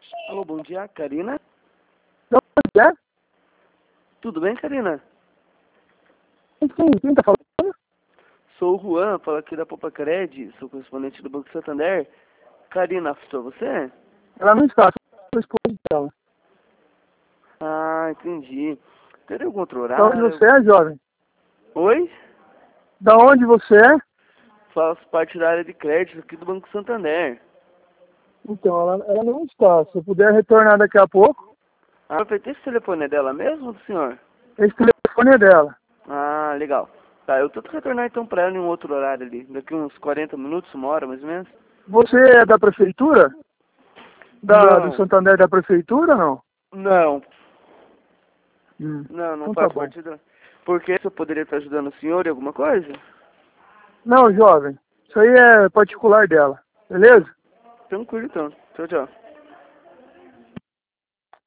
Alô, bom dia, Karina? Não, é? Tudo bem, Karina? Quem tá falando? Sou o Juan, falo aqui da Popacred, sou correspondente do Banco Santander. Karina, afastou você? Ela não está, sou esposa dela. Ah, entendi. Teria algum outro Da onde horário? você é, jovem? Oi? Da onde você é? Faço parte da área de crédito aqui do Banco Santander. Então, ela não está. Se eu puder retornar daqui a pouco, Ah, esse telefone é dela mesmo, do senhor? esse telefone é dela. Ah, legal. Tá, eu tento retornar então pra ela em um outro horário ali. Daqui uns 40 minutos, uma hora mais ou menos. Você é da prefeitura? Do Não, Santander da prefeitura ou não? não, não Então tá faço bom. parte da... Por que eu poderia estar ajudando o senhor em alguma coisa? Não, jovem. Isso aí é particular dela. Beleza? Tranquilo então. Tchau, tchau.